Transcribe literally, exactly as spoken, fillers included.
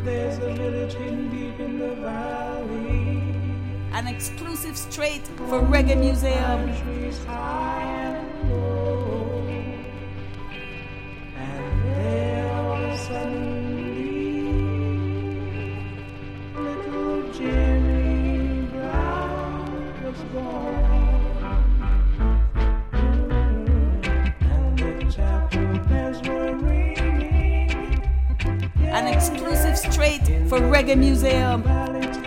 There's a village hidden deep in the valley. An exclusive straight for Reggae Museum. Trees high and low. And there all of a suddenly, little Jimmy Brown was born. And the chapel bells were ringing. An exclusive straight for Reggae Museum.